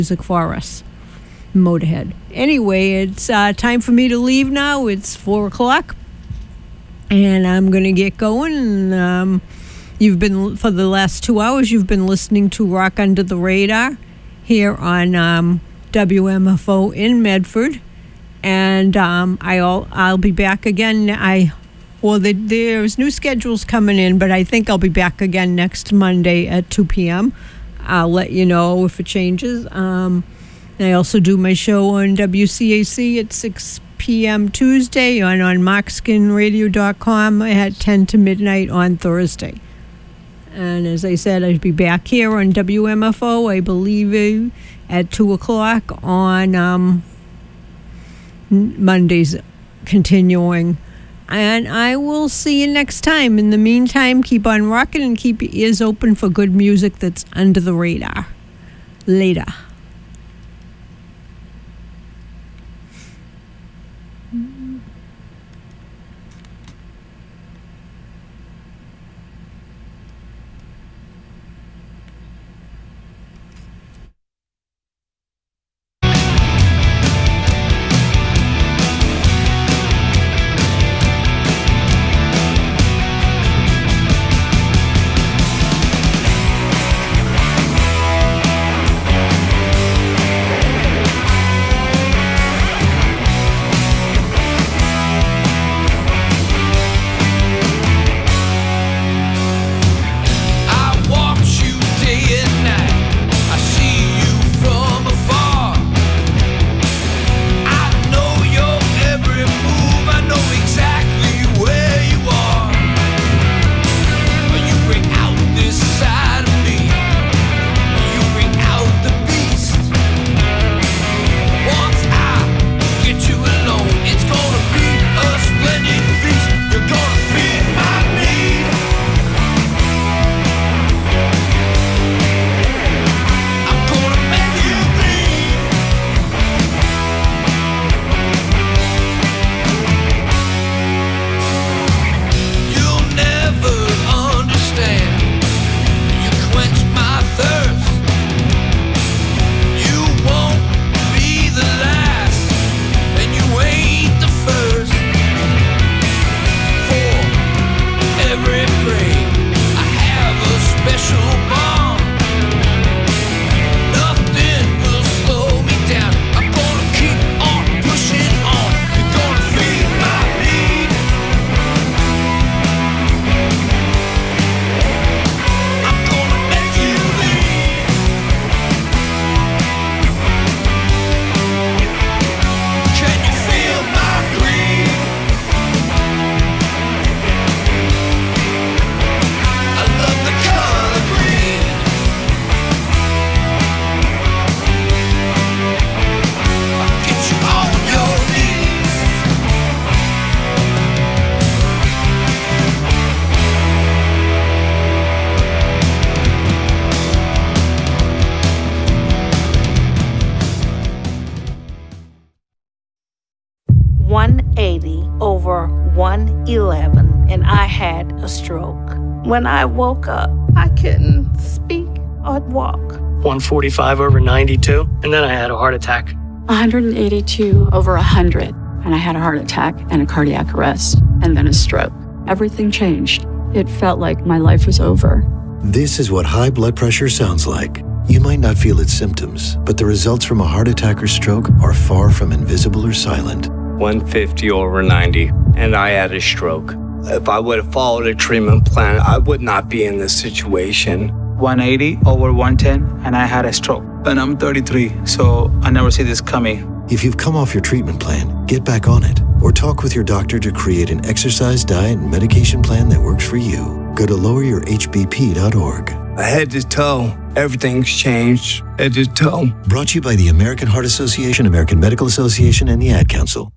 music for us. Motorhead. Anyway, it's time for me to leave now. It's 4 o'clock. And I'm going to get going. You've been, for the last 2 hours, you've been listening to Rock Under the Radar here on WMFO in Medford. And I'll be back again. There's new schedules coming in, but I think I'll be back again next Monday at 2 p.m. I'll let you know if it changes. I also do my show on WCAC at 6 p.m. Tuesday and on markskinradio.com at 10 to midnight on Thursday. And as I said, I'll be back here on WMFO, I believe, at 2 o'clock on Mondays, continuing. And I will see you next time. In the meantime, keep on rocking and keep your ears open for good music that's under the radar. Later. over 111 and I had a stroke. When I woke up, I couldn't speak or walk. 145 over 92, and then I had a heart attack. 182 over 100, and I had a heart attack and a cardiac arrest, and then a stroke. Everything changed. It felt like my life was over. This is what high blood pressure sounds like. You might not feel its symptoms, but the results from a heart attack or stroke are far from invisible or silent. 150 over 90, and I had a stroke. If I would have followed a treatment plan, I would not be in this situation. 180 over 110, and I had a stroke. And I'm 33, so I never see this coming. If you've come off your treatment plan, get back on it, or talk with your doctor to create an exercise, diet, and medication plan that works for you. Go to loweryourhbp.org. Head to toe, everything's changed. Head to toe. Brought to you by the American Heart Association, American Medical Association, and the Ad Council.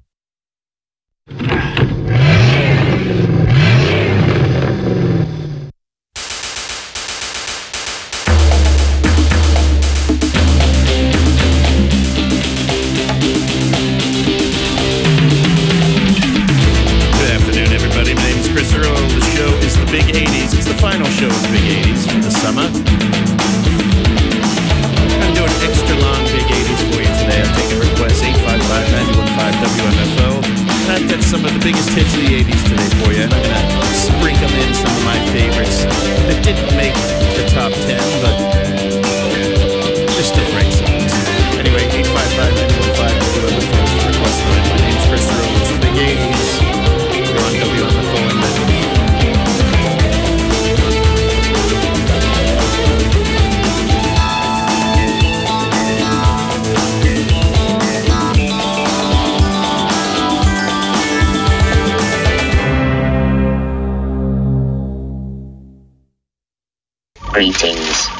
Big 80s. It's the final show of the Big 80s for the summer. I'm doing an extra long Big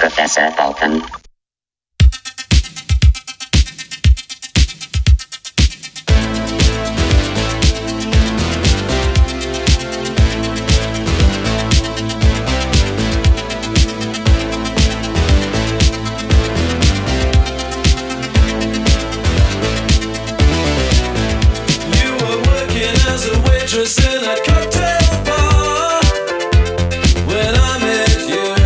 Professor Vulcan. In a cocktail bar when I met you,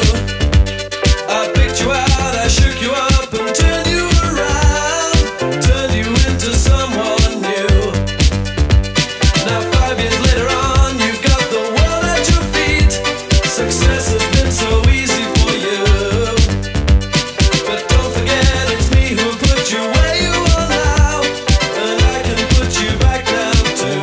I picked you out, I shook you up and turned you around, turned you into someone new. Now 5 years later on, you've got the world at your feet. Success has been so easy for you, but don't forget it's me who put you where you are now, and I can put you back now too.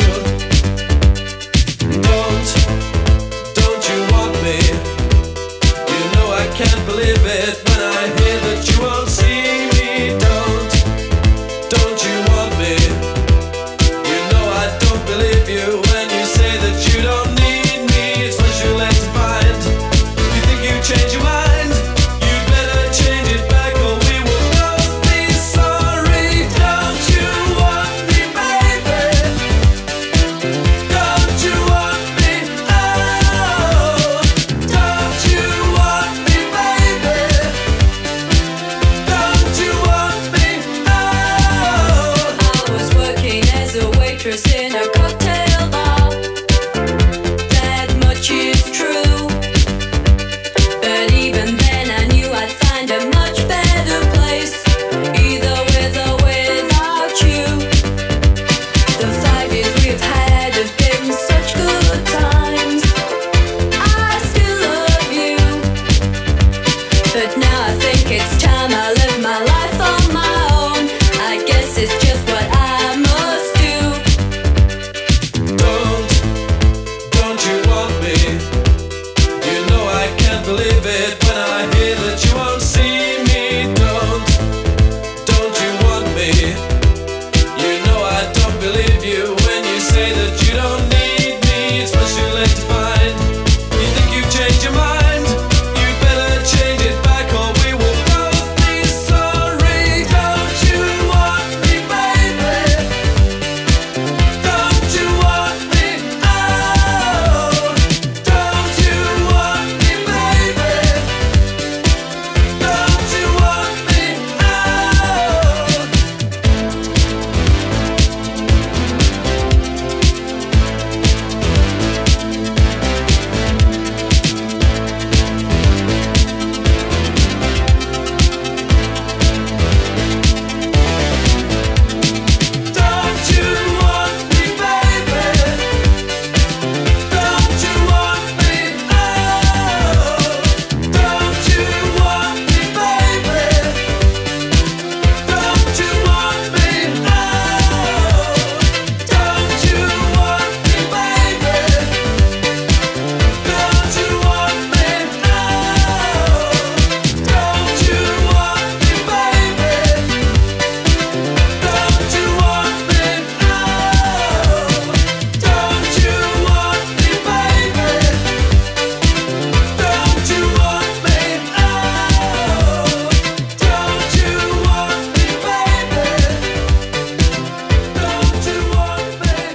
Don't you want me? You know I can't believe it when I hear that you won't see me. Don't you want me? You know I don't believe you when you say that you don't need me. It's what you're led to find. You think you change your mind? You better change it back or we will both be sorry. Don't you want me, baby? Don't you want me? Don't you want me, baby? Don't you want me? I was working as a waitress in a cocktail bar. That much is true. But even then I knew I'd find a much better place, either with or without you. The 5 years we've had have been such good times. I still love you, but now I think it's time I live my life on my own. I guess it's just what I must do. Don't you want me? You know I can't believe it when I hear that you won't see me. Don't you want me? You know I don't believe you when you say that you don't need me. It's what you're led to find. You think you've changed your mind? You better change it back or we will both be sorry. Don't you want me, baby? Don't you want me? Don't you want me, baby? Don't you want me? Don't you want me, baby? Don't you want me? Don't you want me, baby? Don't you want me? Don't you want me, baby? Don't you want me? Don't you want me, baby? Don't you want me? Don't you want me, baby? Don't you want me? Don't you want me, baby? Don't you want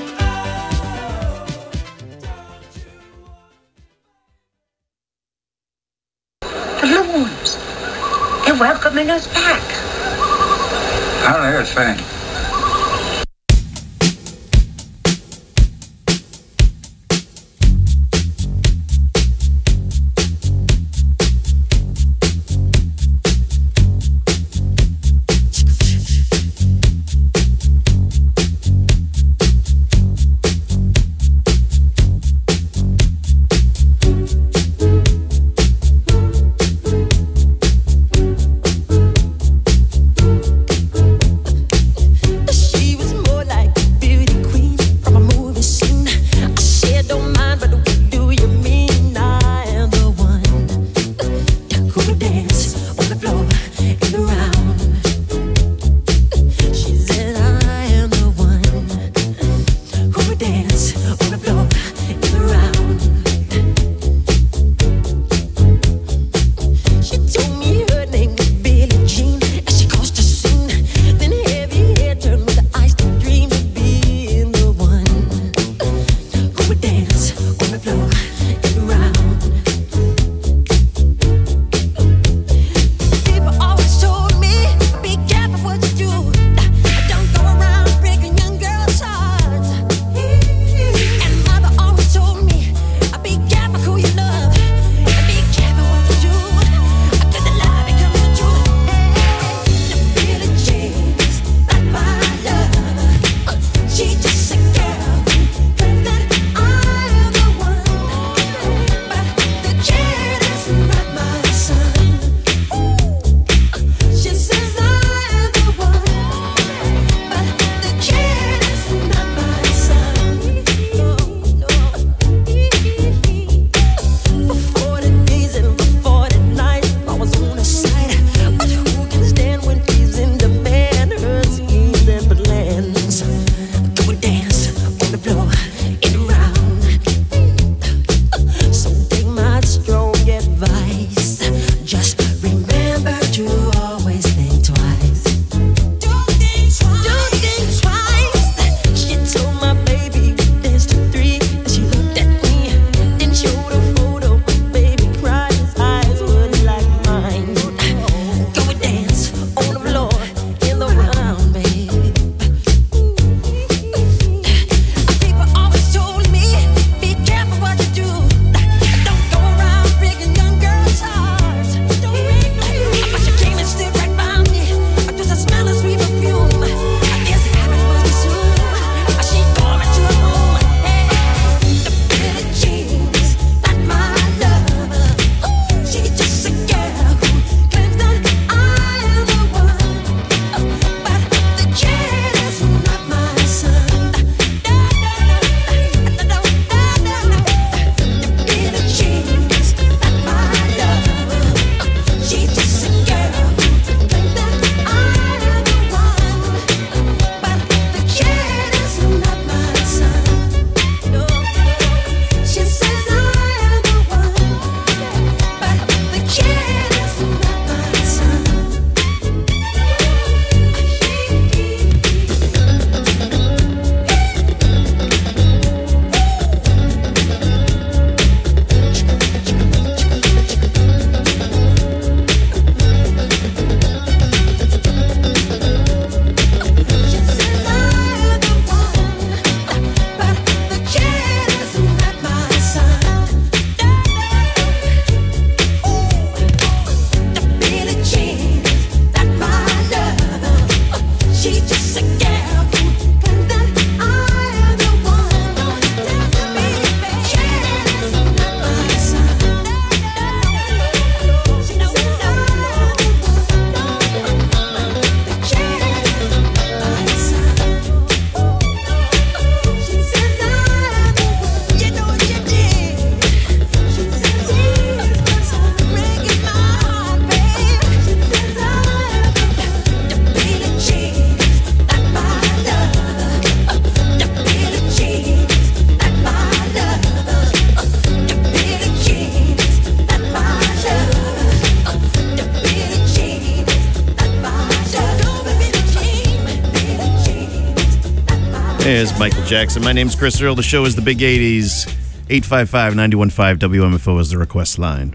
Balloons. They're welcoming us back. I don't hear a thing. There's Michael Jackson. My name's Chris Earl. The show is The Big 80s. 855-915 WMFO is the request line.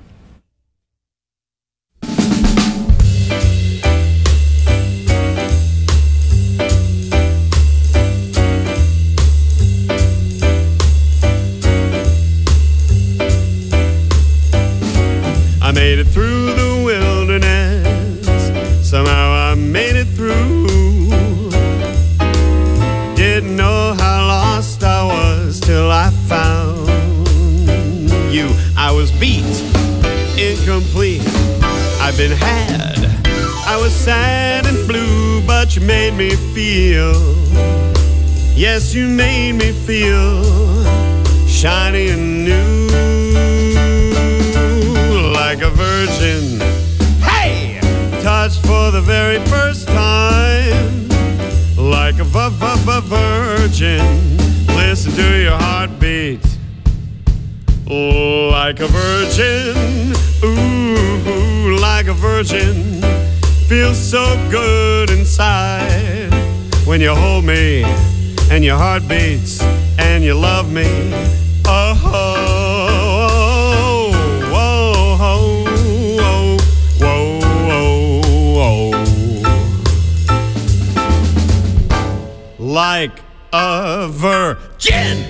I made it through the wilderness. Somehow I made it through. Didn't know how lost I was till I found you. I was beat, incomplete. I've been had. I was sad and blue, but you made me feel. Yes, you made me feel shiny and new, like a virgin. Hey, touched for the very first time. Like a virgin, listen to your heartbeat. Like a virgin, ooh, like a virgin. Feels so good inside when you hold me and your heart beats and you love me. Oh, oh, oh, oh, oh, oh, oh, oh. Like a virgin.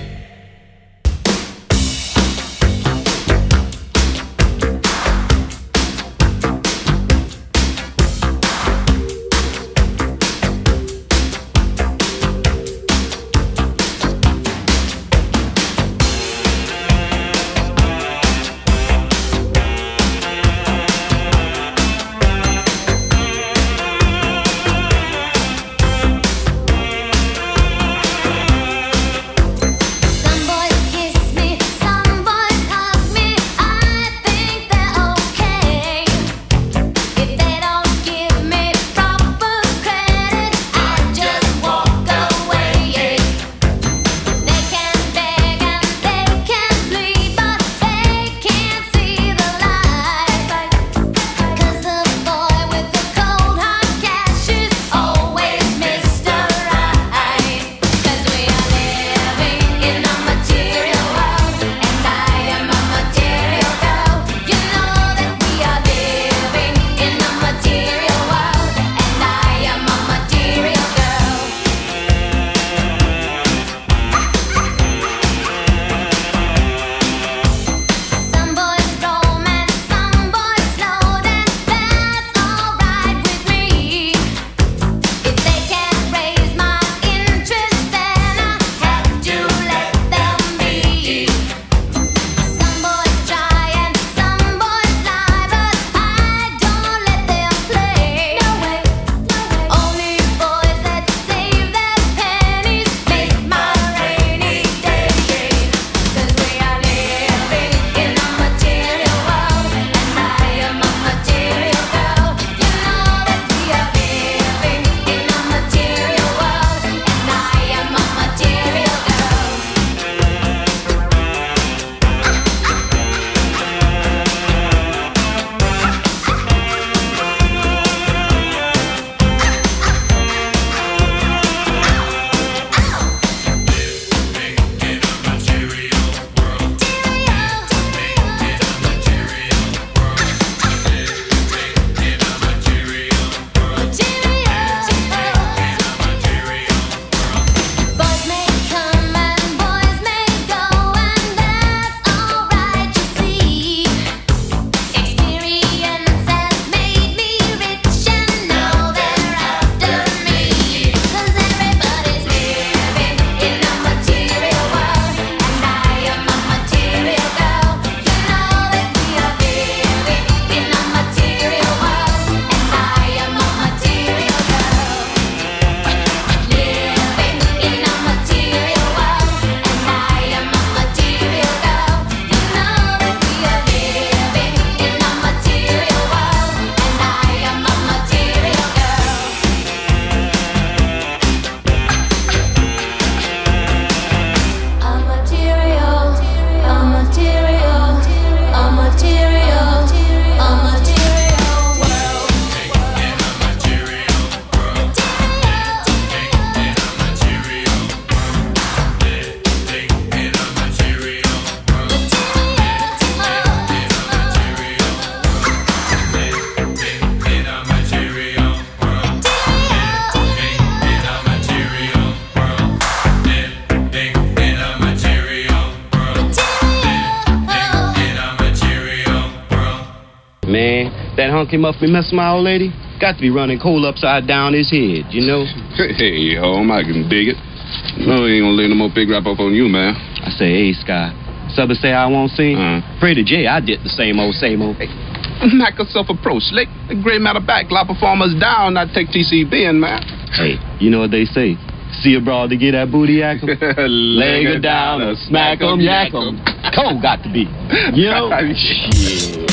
hunk him up and mess with my old lady? Got to be running coal upside down his head, you know? Hey, home, I can dig it. No, he ain't gonna lay no more big rap up on you, man. I say, hey, Sky, Subba say I won't sing. Freddie J, I did the same old. Hey, knock yourself a pro, slick. The gray matter back, lot performers down, not take TCB in, man. Hey, you know what they say? See a broad to get that booty yak 'em? Leg her down or smack 'em, yak 'em. Cole got to be. You know? Shit.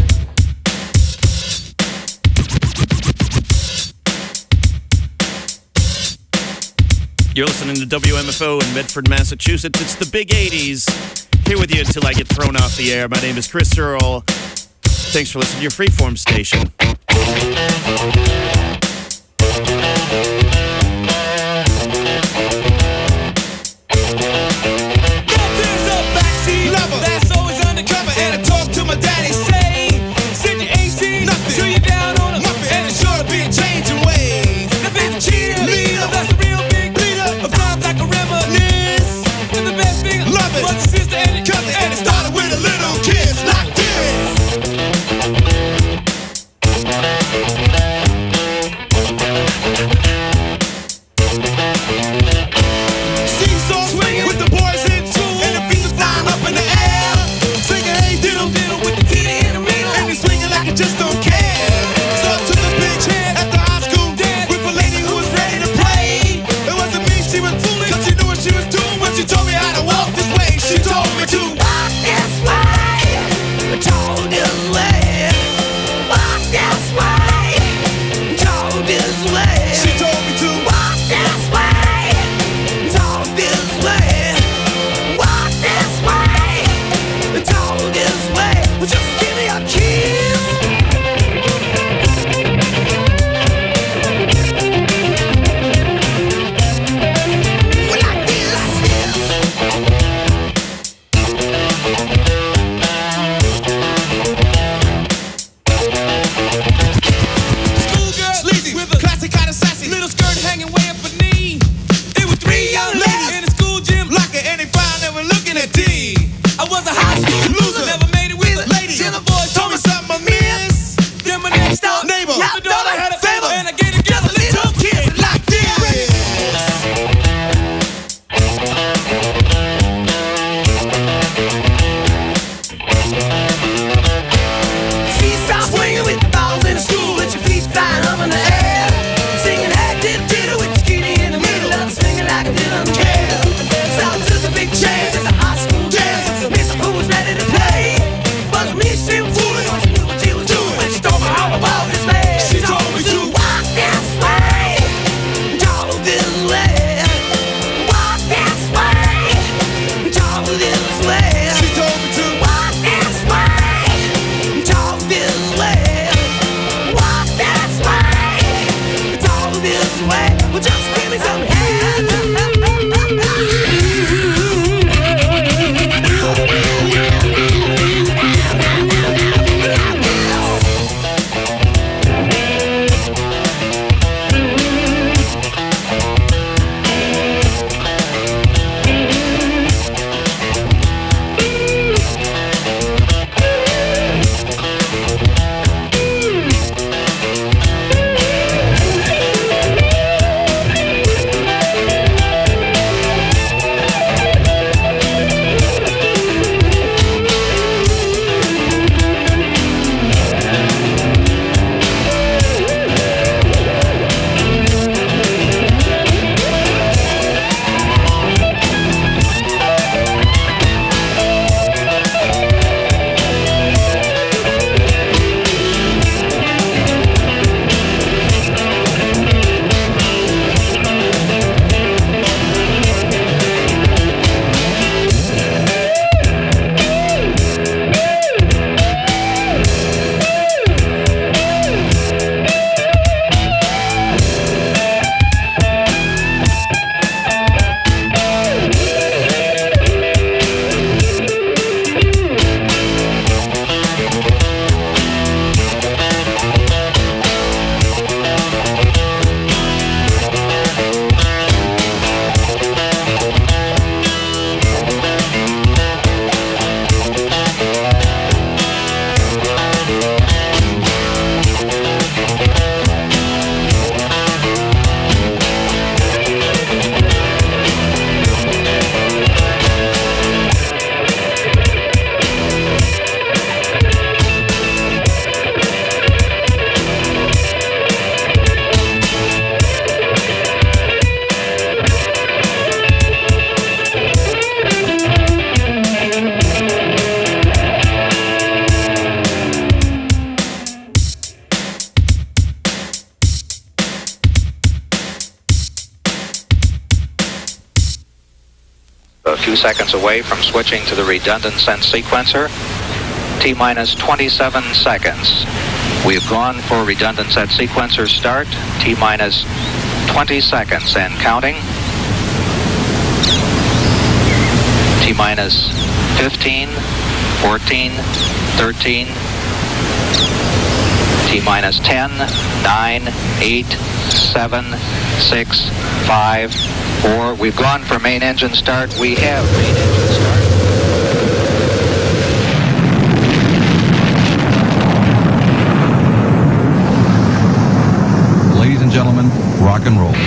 You're listening to WMFO in Medford, Massachusetts. It's the Big 80s. Here with you until I get thrown off the air. My name is Chris Earl. Thanks for listening to your Freeform station. That's always undercover, and I talk to my daddy, say, said you ain't seen nothing till you're down on a muffin, and it's sure to be a changing ways. If it's a cheerleader, that's a real big leader, of times like a reminisce. And the best thing, love it, brother, sister, and your cousin, and it started with a little kiss like this. Seesaw swinging with the boys in tune, and the feet are flying up in the air. Singing, hey, diddle, diddle with the titty in the middle, and they swinging like it just don't care. So I took a big chance at the high school dance with a lady who was ready to play. It wasn't me, she was fooling, cause she knew what she was doing when she told me how to walk this way. She told me to walk this way, talk this way, walk this way, talk this way. She told me to walk this way, talk this way, walk this way, talk this way. Well, just give me a kiss. Well, like this, Schoolgirl, sleazy, with a classic kind of sassy, little skirt hanging way up her knee. It was three young ladies in the school gym, like it, and they found they were looking at D. I was a high school loser, never made it with a lady. Till the boys told me something I missed. Then my next door neighbor, the daughter had a favor, and I gave together a little kiss like this. Seesaw swinging with the balls in the school, with your feet flying up in the air. Singing, hey, diddle, diddle, with your kitty in the middle, and I'm swinging like I didn't care. So I took a big chance at the high school dance, Miss Who was ready to play. But me, she was fooling, cause she knew what she was doing when she told me how to walk this way. She told me to walk this way, talk this way, walk this way, talk this way. She told me to walk this way, talk this way, walk this way, talk this way. Well, just give me some A few seconds away from switching to the redundant sense sequencer. T-minus 27 seconds. We've gone for redundant set sequencer start. T-minus 20 seconds and counting. T-minus 15, 14, 13, T-minus 10, 9, 8, 7, 6, 5, 4. We've gone for main engine start. We have main engine start. Ladies and gentlemen, rock and roll.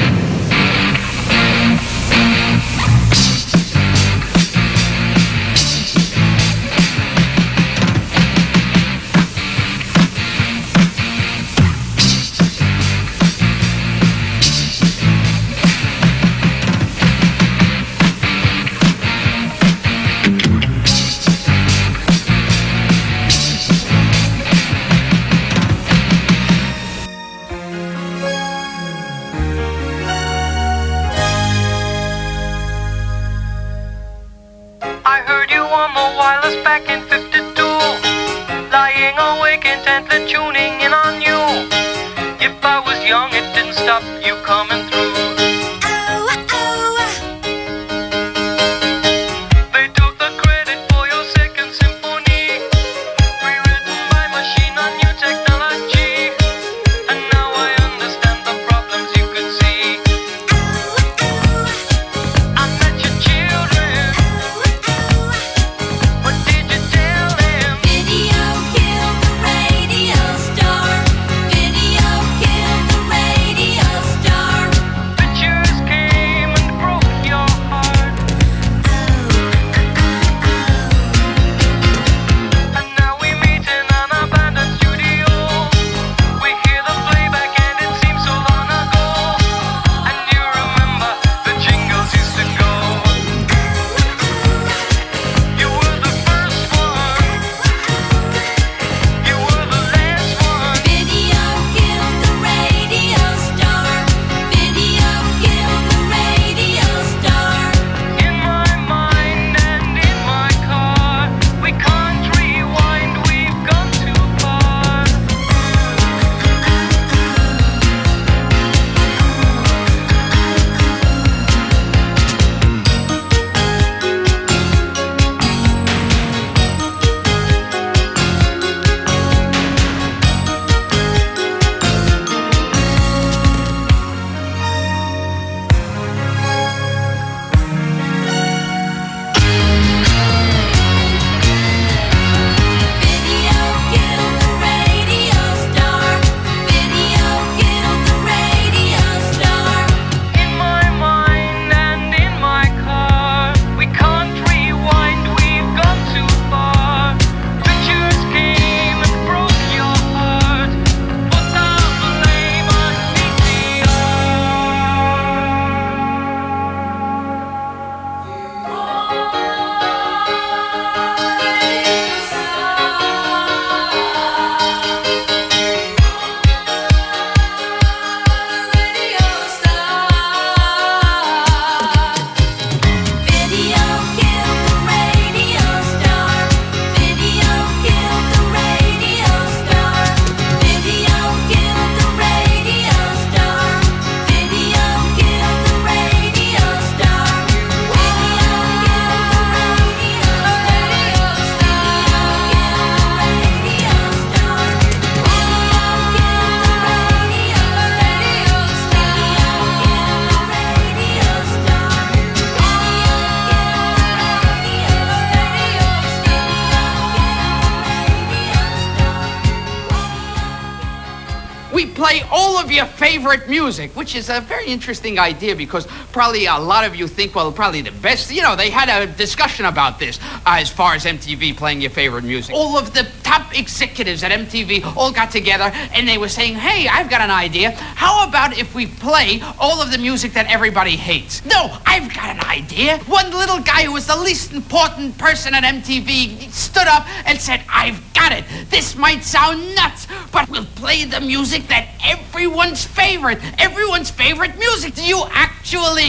play all of your favorite music, which is a very interesting idea because probably a lot of you think, well, probably the best. You know, they had a discussion about this as far as MTV playing your favorite music. All of the top executives at MTV all got together and they were saying, hey, I've got an idea. How about if we play all of the music that everybody hates? No, I've got an idea. One little guy who was the least important person at MTV stood up and said, I've got it. This might sound nuts, but we'll play the music that everyone's favorite music. Do you actually expect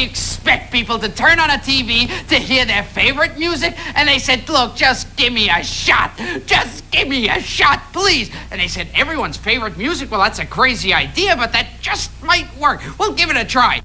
expect people to turn on a TV to hear their favorite music? And they said, look, just give me a shot. Just give me a shot, please. And they said, everyone's favorite music? Well, that's a crazy idea, but that just might work. We'll give it a try.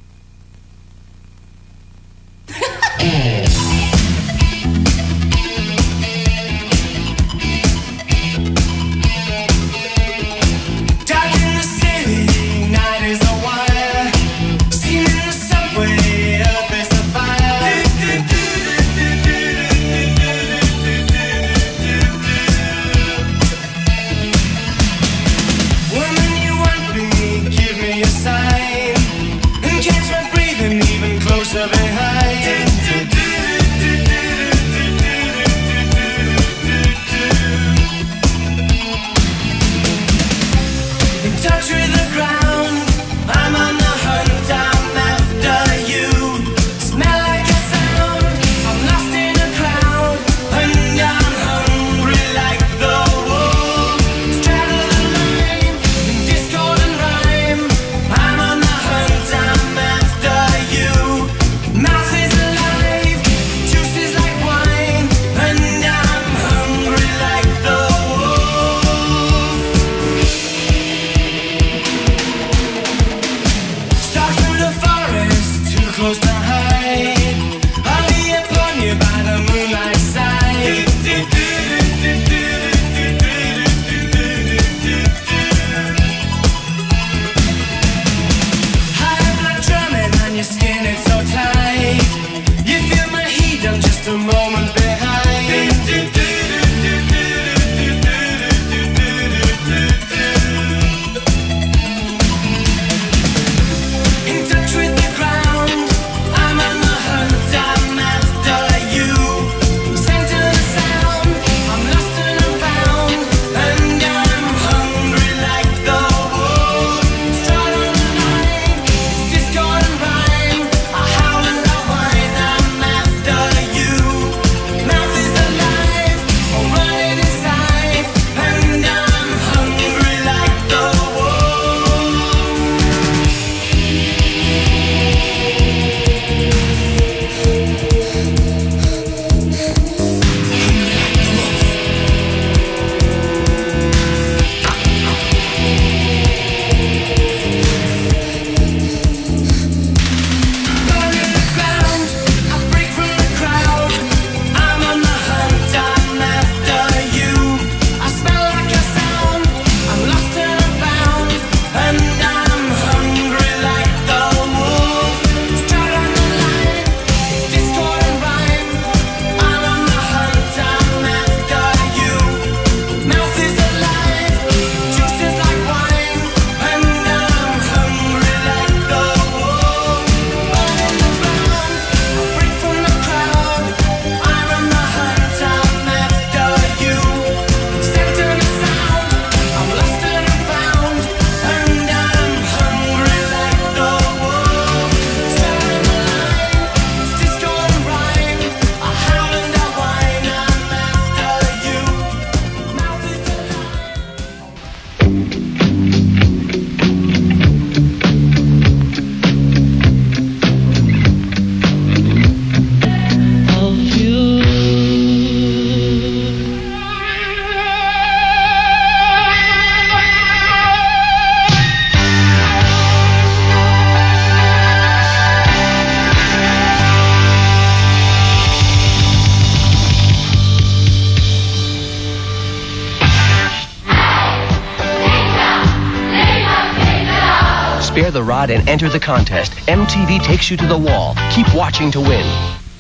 Spare the rod and enter the contest. MTV takes you to the wall. Keep watching to win.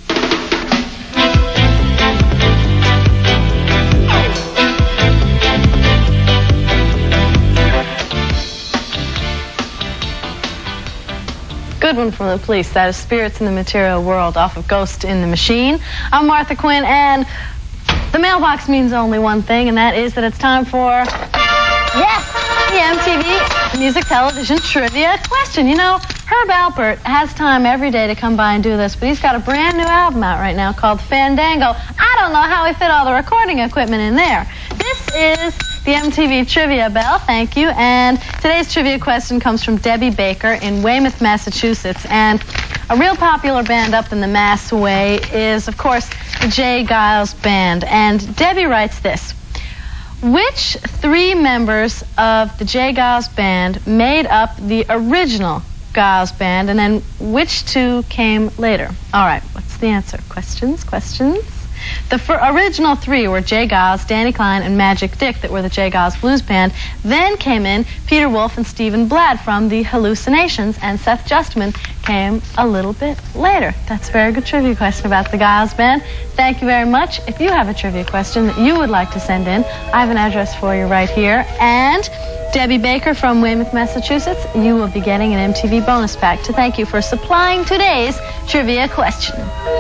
Good one from the Police. That is Spirits in the Material World off of Ghost in the Machine. I'm Martha Quinn, and the mailbox means only one thing, and that is that it's time for, yes, the MTV Music Television Trivia Question. You know, Herb Alpert has time every day to come by and do this, but he's got a brand new album out right now called Fandango. I don't know how he fit all the recording equipment in there. This is the MTV Trivia Bell, thank you. And today's trivia question comes from Debbie Baker in Weymouth, Massachusetts. And A real popular band up in the Mass way is, of course, the J. Geils Band. And Debbie writes this. Which 3 members of the J. Geils Band made up the original Geils Band, and then which 2 came later? All right, what's the answer? Questions? The original 3 were J. Geils, Danny Klein, and Magic Dick that were the J. Geils Blues Band. Then came in Peter Wolf and Stephen Blatt from the Hallucinations, and Seth Justman came a little bit later. That's a very good trivia question about the Geils Band. Thank you very much. If you have a trivia question that you would like to send in, I have an address for you right here. And Debbie Baker from Weymouth, Massachusetts, you will be getting an MTV bonus pack to thank you for supplying today's trivia question.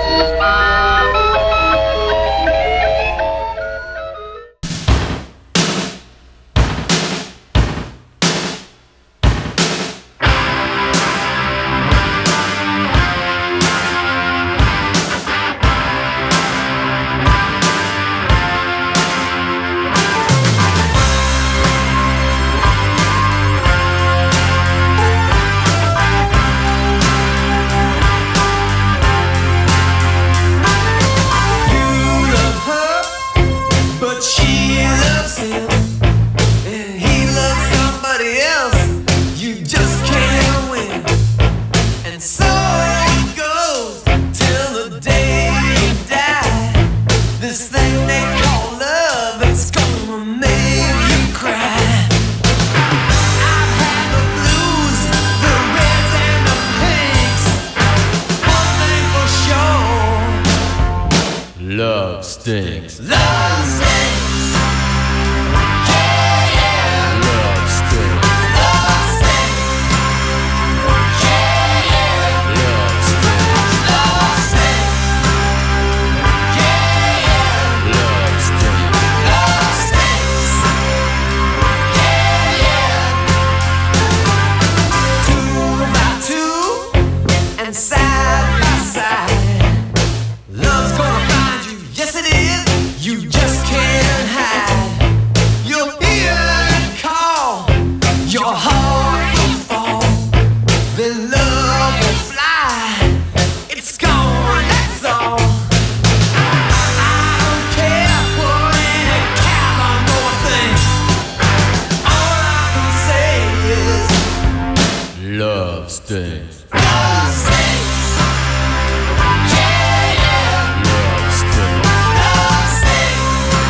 Love stinks. Love stinks. Love stinks. Love stinks. Love stinks. Love stinks. Love stinks. Love stinks. 2 by 2 and side by side. Love's gonna find you. Yes, it is. You just can't hide. You'll hear it call. Your heart will fall. Then love will fly. It's gone, that's all. I don't care what any cowboy boy thinks. All I can say is Love stinks. love stinks. Love stinks. Love stinks.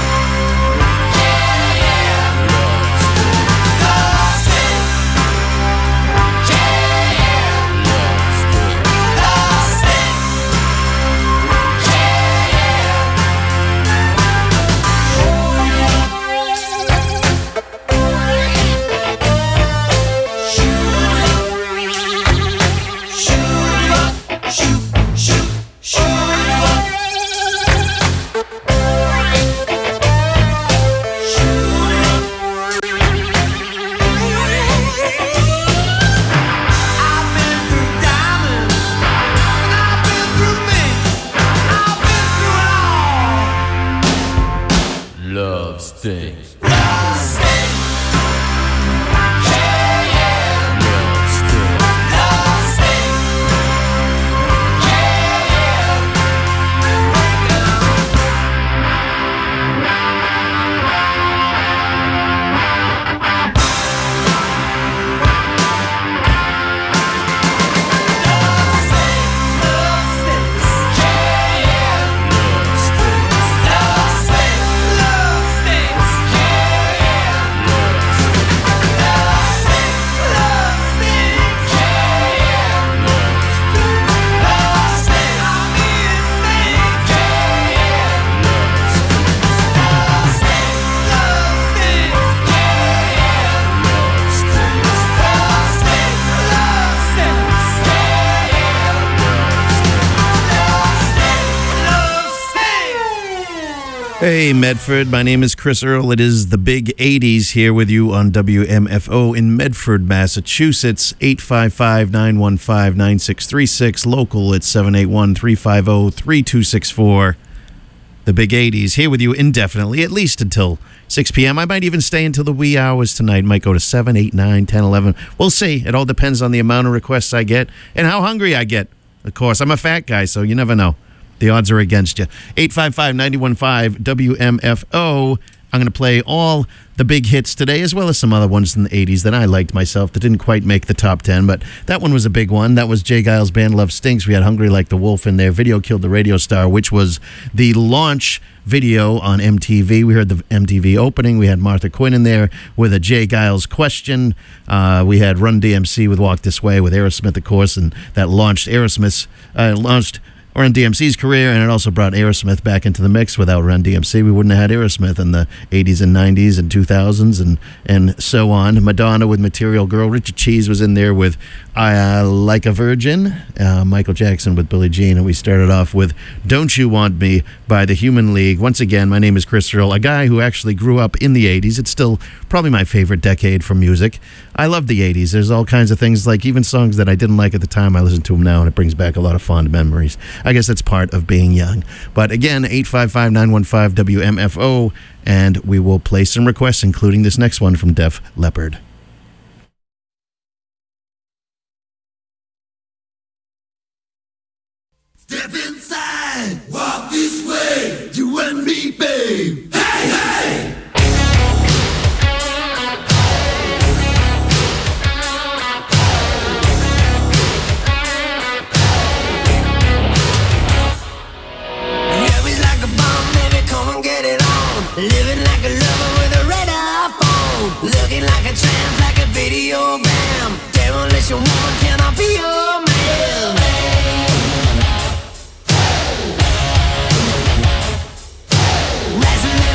Love stinks. Love stinks. I've been through diamonds, and I've been through minks. I've been through it all. Love stinks. Love stinks. Love stinks. Love stinks. Hey, Medford. My name is Chris Earl. It is the Big 80s here with you on WMFO in Medford, Massachusetts. 855-915-9636. Local at 781-350-3264. The Big 80s here with you indefinitely, at least until 6 p.m. I might even stay until the wee hours tonight. Might go to 7, 8, 9, 10, 11. We'll see. It all depends on the amount of requests I get and how hungry I get Of course, I'm a fat guy, so you never know. The odds are against you. 855-915 WMFO. I'm going to play all the big hits today, as well as some other ones in the 80s that I liked myself that didn't quite make the top 10, but that one was a big one. That was Jay Giles' band Love Stinks. We had Hungry Like the Wolf in there. Video Killed the Radio Star, which was the launch video on MTV. We heard the MTV opening. We had Martha Quinn in there with a Jay Giles question. We had Run DMC with Walk This Way with Aerosmith, of course, and that launched Run DMC's career, and it also brought Aerosmith back into the mix. Without Run DMC, we wouldn't have had Aerosmith in the 80s and 90s and 2000s and so on. Madonna with Material Girl. Richard Cheese was in there with Like a Virgin. Michael Jackson with Billie Jean. And we started off with Don't You Want Me by the Human League. Once again, my name is Chris Earl, a guy who actually grew up in the 80s. It's still probably my favorite decade for music. I love the 80s. There's all kinds of things, like even songs that I didn't like at the time, I listen to them now, and it brings back a lot of fond memories. I guess that's part of being young. But again, 855-915-WMFO, and we will play some requests, including this next one from Def Leppard. Step inside, walk this way, you and me, babe. Hey, hey! Living like a lover with a radar phone. Looking like a tramp, like a video bam. Demolition woman, can I be your man? Rising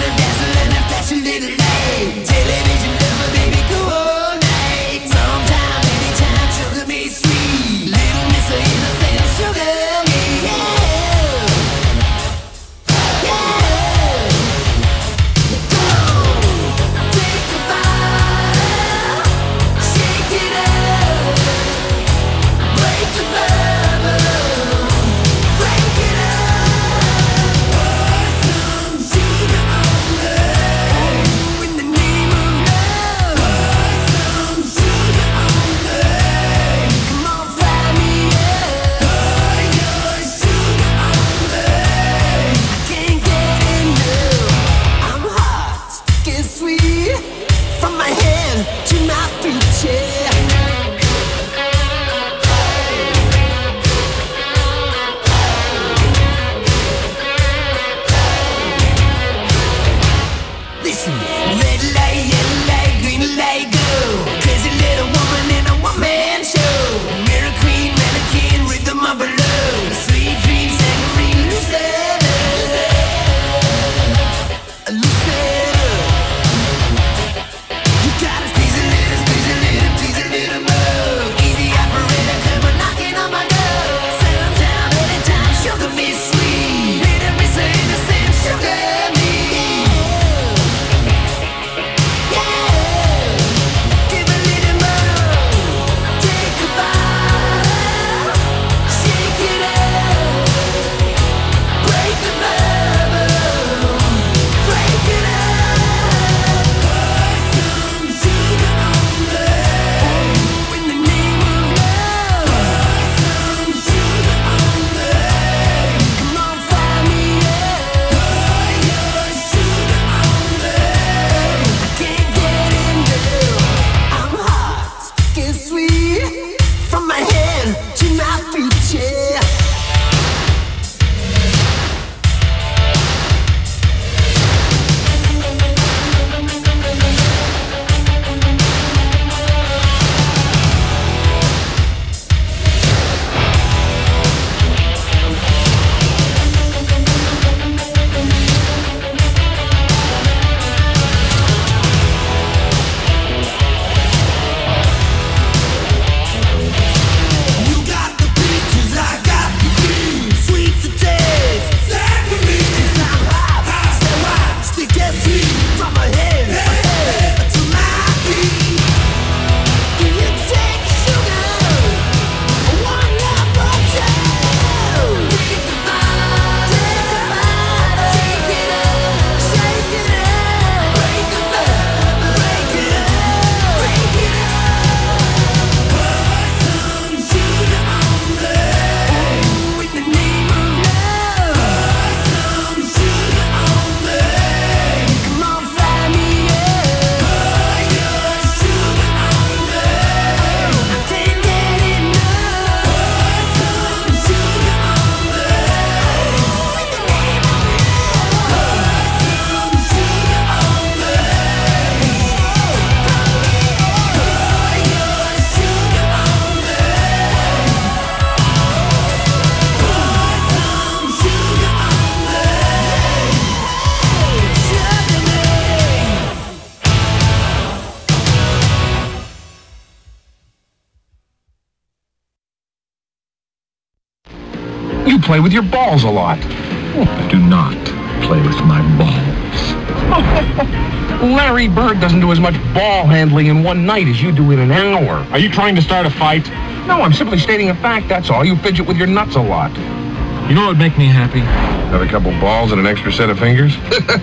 You play with your balls a lot. I do not play with my balls. Larry Bird doesn't do as much ball handling in one night as you do in an hour. Are you trying to start a fight? No, I'm simply stating a fact, that's all. You fidget with your nuts a lot. You know what would make me happy? Have a couple balls and an extra set of fingers?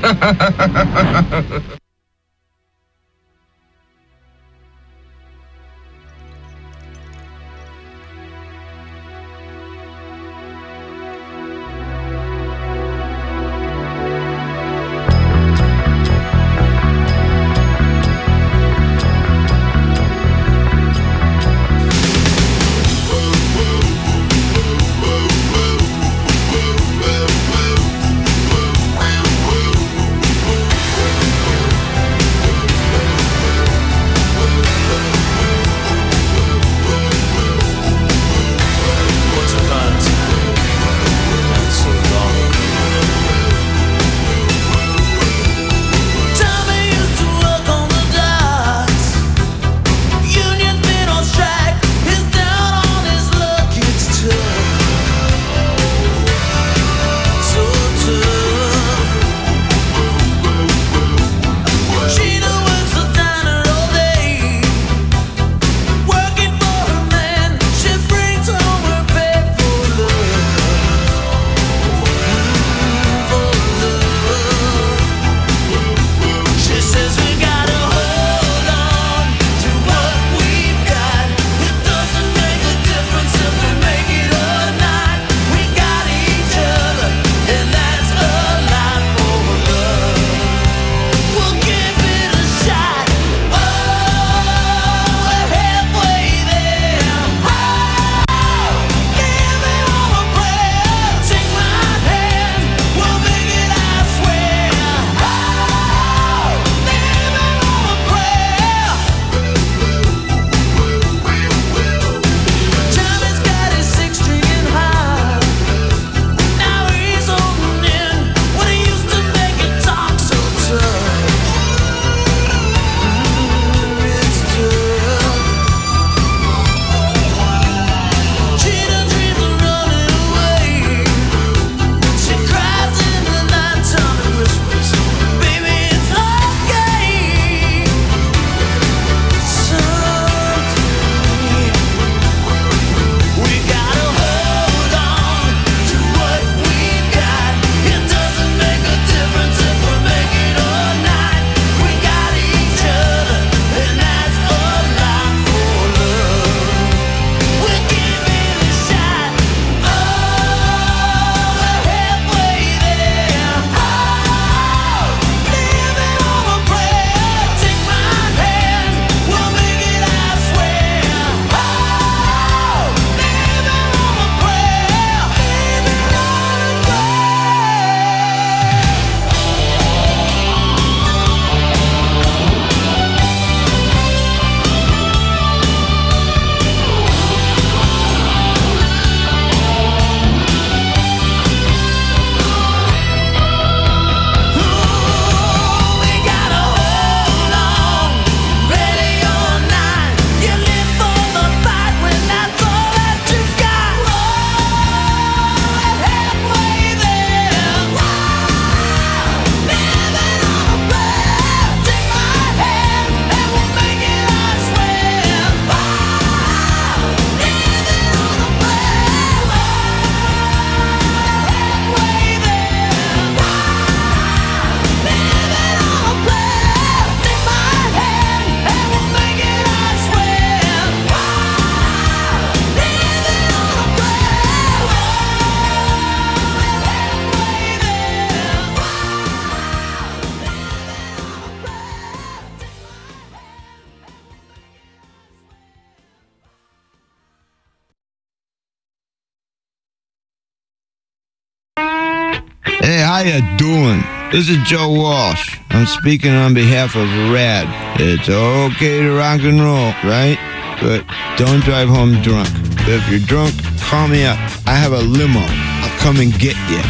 Hey, how you doing? This is Joe Walsh. I'm speaking on behalf of RAD. It's okay to rock and roll, right? But don't drive home drunk. If you're drunk, call me up. I have a limo. I'll come and get you.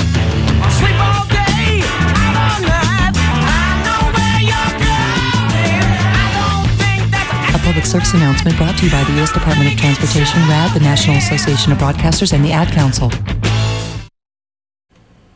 A public service announcement brought to you by the U.S. Department of Transportation, RAD, the National Association of Broadcasters, and the Ad Council.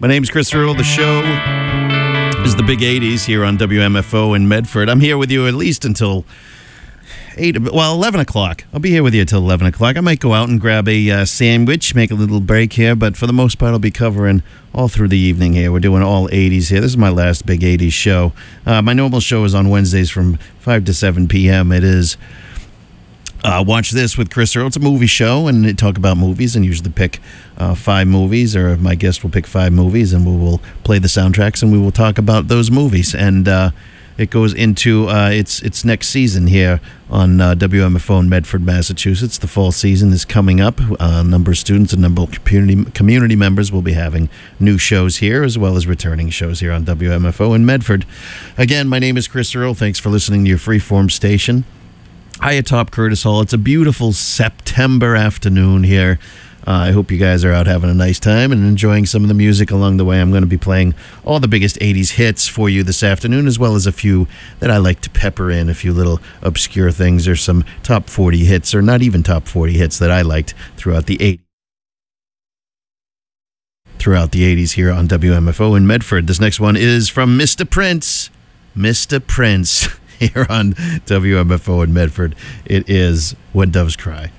My name's Chris Earl. The show is the Big 80s here on WMFO in Medford. I'm here with you at least until 11 o'clock. I'll be here with you until 11 o'clock. I might go out and grab a sandwich, make a little break here, but for the most part, I'll be covering all through the evening here. We're doing all 80s here. This is my last Big 80s show. My normal show is on Wednesdays from 5 to 7 p.m. It is Watch This with Chris Earl. It's a movie show, and they talk about movies and usually pick 5 movies, or my guest will pick 5 movies, and we will play the soundtracks, and we will talk about those movies. And it goes into its next season here on WMFO in Medford, Massachusetts. The fall season is coming up. A number of students and a number of community members will be having new shows here, as well as returning shows here on WMFO in Medford. Again, my name is Chris Earl. Thanks for listening to your freeform station. Hi atop Curtis Hall. It's a beautiful September afternoon here. I hope you guys are out having a nice time and enjoying some of the music along the way. I'm going to be playing all the biggest 80s hits for you this afternoon, as well as a few that I like to pepper in, a few little obscure things, or some top 40 hits, or not even top 40 hits that I liked throughout the 80s. Here on WMFO in Medford. This next one is from Mr. Prince. Mr. Prince here on WMFO in Medford. It is When Doves Cry.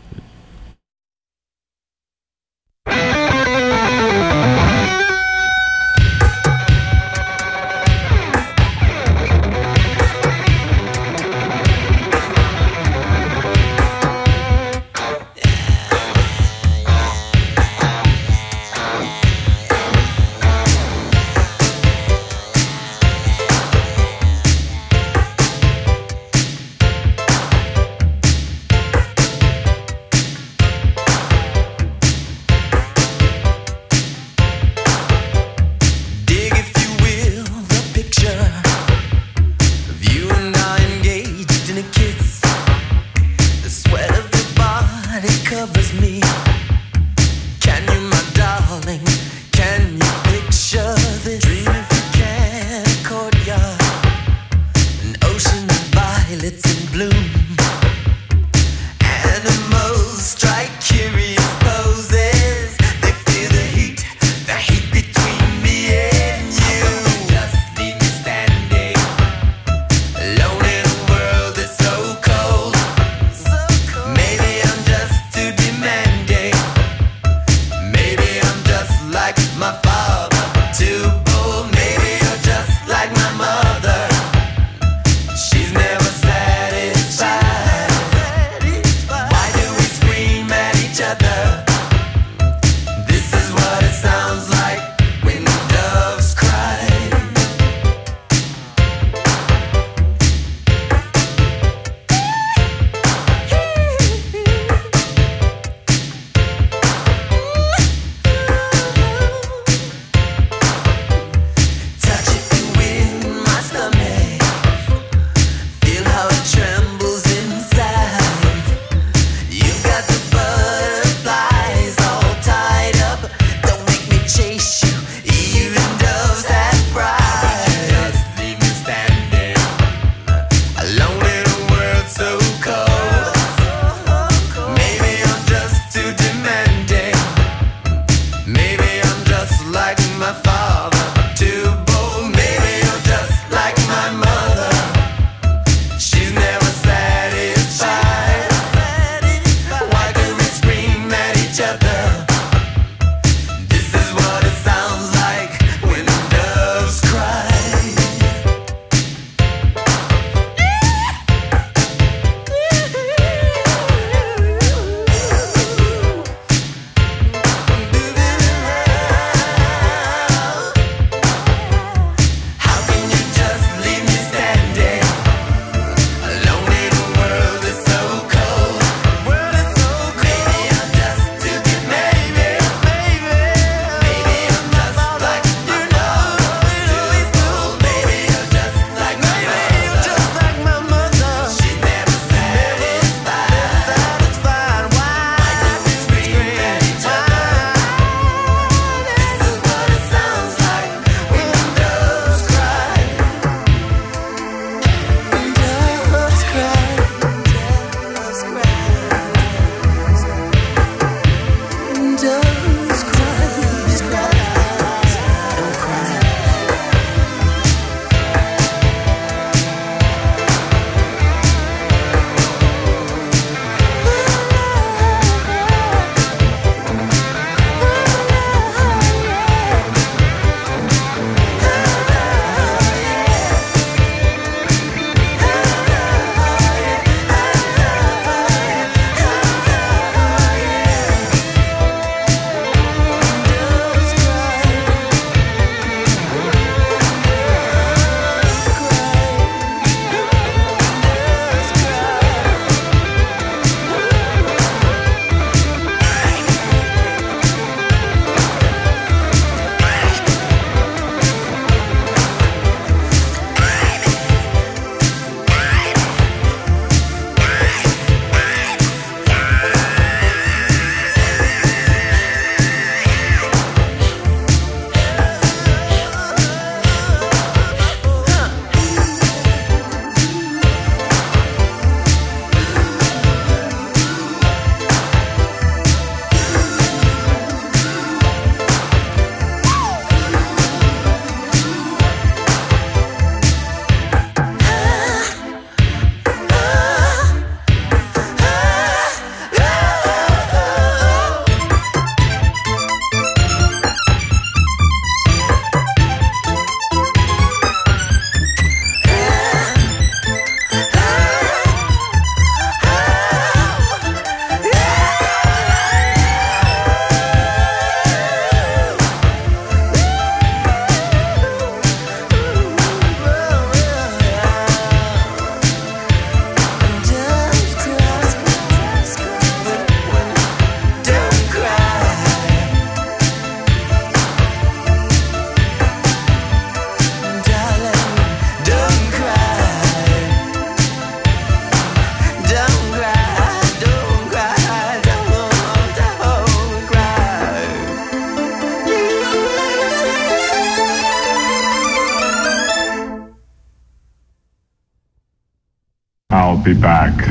be back.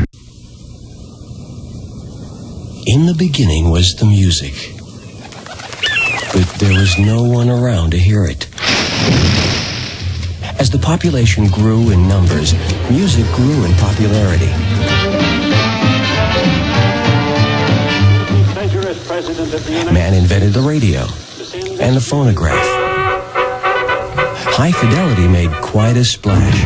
In the beginning was the music, but there was no one around to hear it. As the population grew in numbers, music grew in popularity. Man invented the radio and the phonograph. High fidelity made quite a splash.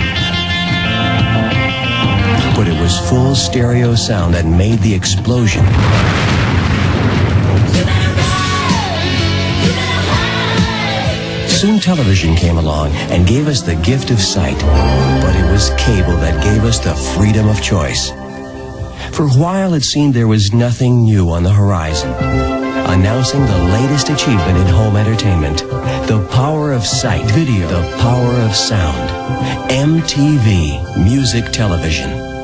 But it was full stereo sound that made the explosion. Soon television came along and gave us the gift of sight, but it was cable that gave us the freedom of choice. For a while it seemed there was nothing new on the horizon. Announcing the latest achievement in home entertainment, the power of sight, video, the power of sound, MTV Music Television.